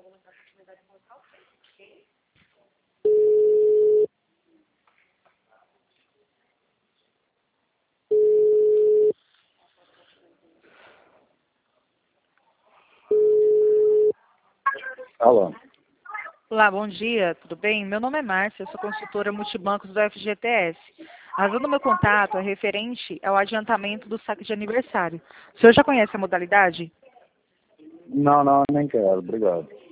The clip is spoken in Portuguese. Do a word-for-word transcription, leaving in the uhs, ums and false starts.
Alô. Olá, bom dia, tudo bem? Meu nome é Márcia, eu sou consultora multibancos do F G T S. A razão do meu contato é referente ao adiantamento do saque de aniversário. O senhor já conhece a modalidade? Não, não, nem quero, obrigado.